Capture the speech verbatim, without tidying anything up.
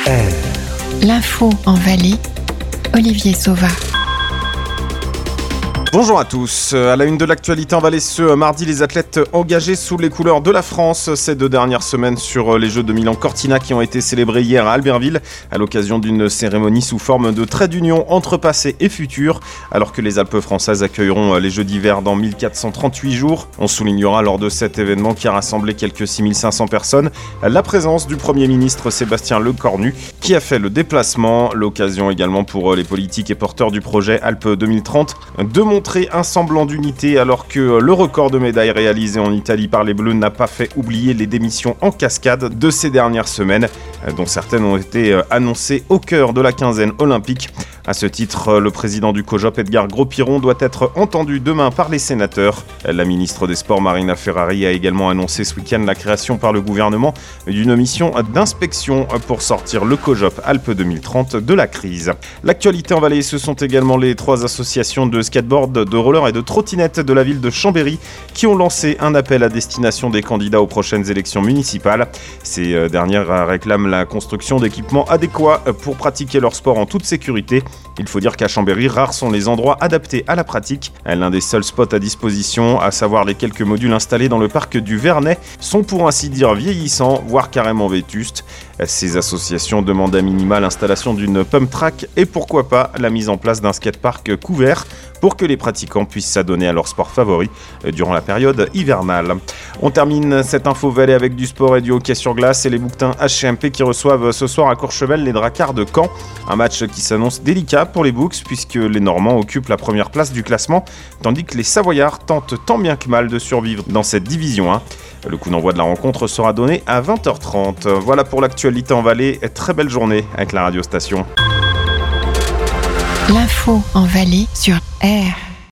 R. L'info en Valais, Olivier Sauva. Bonjour à tous. À la une de l'actualité en Valais ce mardi, les athlètes engagés sous les couleurs de la France ces deux dernières semaines sur les Jeux de Milan-Cortina qui ont été célébrés hier à Albertville à l'occasion d'une cérémonie sous forme de trait d'union entre passé et futur. Alors que les Alpes françaises accueilleront les Jeux d'hiver dans mille quatre cent trente-huit jours, on soulignera lors de cet événement qui a rassemblé quelques six mille cinq cents personnes la présence du Premier ministre Sébastien Lecornu qui a fait le déplacement. L'occasion également pour les politiques et porteurs du projet Alpes deux mille trente de montrer un semblant d'unité alors que le record de médailles réalisé en Italie par les Bleus n'a pas fait oublier les démissions en cascade de ces dernières semaines, dont certaines ont été annoncées au cœur de la quinzaine olympique. À ce titre, le président du COJOP, Edgar Gros-Piron, doit être entendu demain par les sénateurs. La ministre des Sports, Marina Ferrari, a également annoncé ce week-end la création par le gouvernement d'une mission d'inspection pour sortir le COJOP Alpes deux mille trente de la crise. L'actualité en Valais, ce sont également les trois associations de skateboard, de roller et de trottinette de la ville de Chambéry qui ont lancé un appel à destination des candidats aux prochaines élections municipales. Ces dernières réclament la construction d'équipements adéquats pour pratiquer leur sport en toute sécurité. Il faut dire qu'à Chambéry, rares sont les endroits adaptés à la pratique. L'un des seuls spots à disposition, à savoir les quelques modules installés dans le parc du Vernet, sont pour ainsi dire vieillissants, voire carrément vétustes. Ces associations demandent à minima l'installation d'une pump track et pourquoi pas la mise en place d'un skatepark couvert pour que les pratiquants puissent s'adonner à leur sport favori durant la période hivernale. On termine cette info Valais avec du sport et du hockey sur glace et les bouquetins H C M P qui reçoivent ce soir à Courchevel les Dracards de Caen. Un match qui s'annonce délicat pour les Boucs puisque les Normands occupent la première place du classement tandis que les Savoyards tentent tant bien que mal de survivre dans cette division un. Le coup d'envoi de la rencontre sera donné à vingt heures trente. Voilà pour l'actualité en Valais. Très belle journée avec la radio station. L'info en Valais sur R.